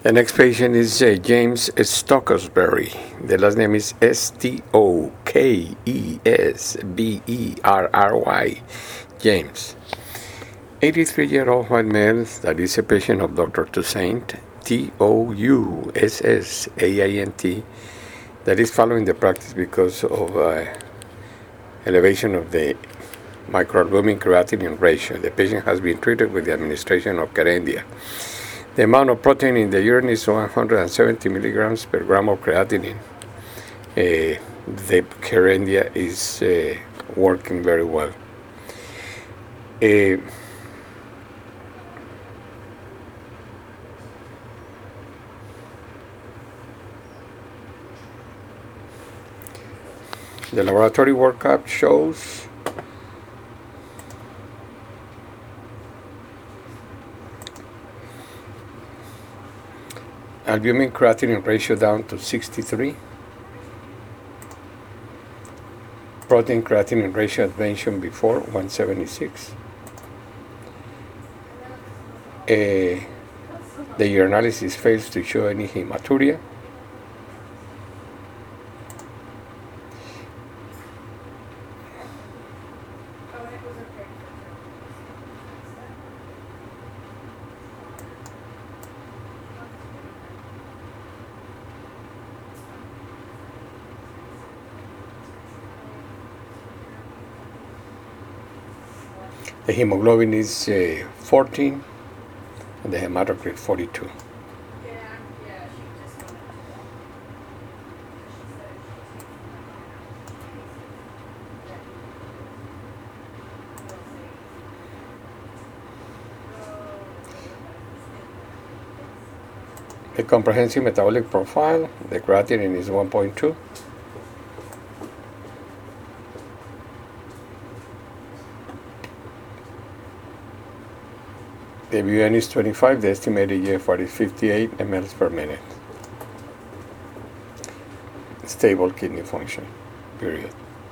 The next patient is James Stokesbury. The last name is Stokesberry. James. 83-year-old white male that is a patient of Dr. Toussaint, Tousssaint, that is following the practice because of elevation of the microalbumin creatinine ratio. The patient has been treated with the administration of Kerendia. The amount of protein in the urine is 170 milligrams per gram of creatinine. The Kerendia is working very well. The laboratory workup shows albumin creatinine ratio down to 63. Protein creatinine ratio as mentioned before, 176. The urinalysis fails to show any hematuria. The hemoglobin is 14 and the hematocrit 42. The comprehensive metabolic profile, the creatinine is 1.2. The BUN is 25, the estimated GFR is 58 mL per minute. Stable kidney function, period.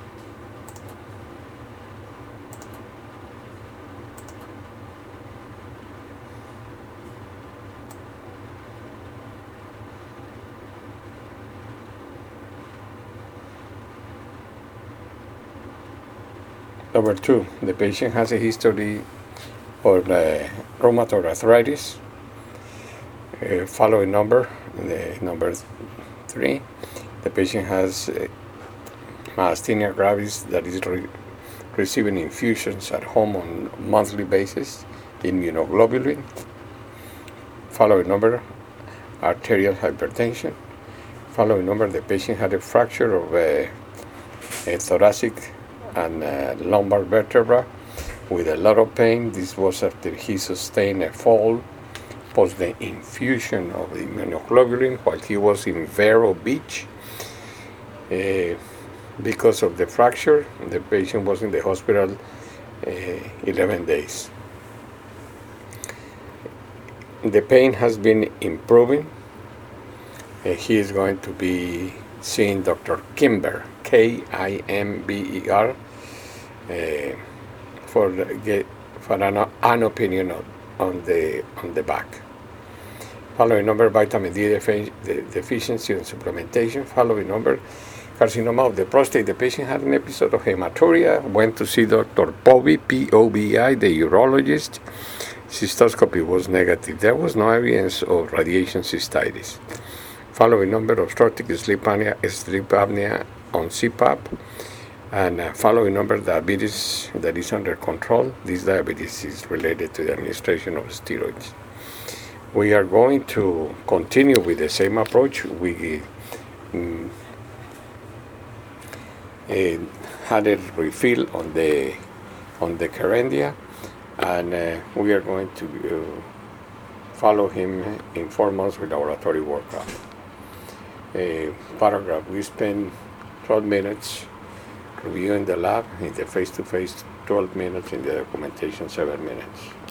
Number 2, the patient has a history of rheumatoid arthritis. Following number, number 3, the patient has myasthenia gravis that is receiving infusions at home on a monthly basis, immunoglobulin. Following number, arterial hypertension. Following number, the patient had a fracture of a thoracic and lumbar vertebra with a lot of pain. This was after he sustained a fall post the infusion of the immunoglobulin while he was in Vero Beach. Because of the fracture, the patient was in the hospital 11 days. The pain has been improving. He is going to be seeing Dr. Kimber, Kimber, for an opinion on the back. Following number, vitamin D deficiency and supplementation. Following number, carcinoma of the prostate. The patient had an episode of hematuria, went to see Dr. Pobi, P-O-B-I, the urologist. Cystoscopy was negative. There was no evidence of radiation cystitis. Following number, obstructive sleep apnea on CPAP. And following number, diabetes that is under control. This diabetes is related to the administration of steroids. We are going to continue with the same approach. We had a refill on the Kerendia, and we are going to follow him in 4 months with laboratory workup. Paragraph, we spend 12 minutes reviewing the lab, in the face-to-face 12 minutes, in the documentation 7 minutes.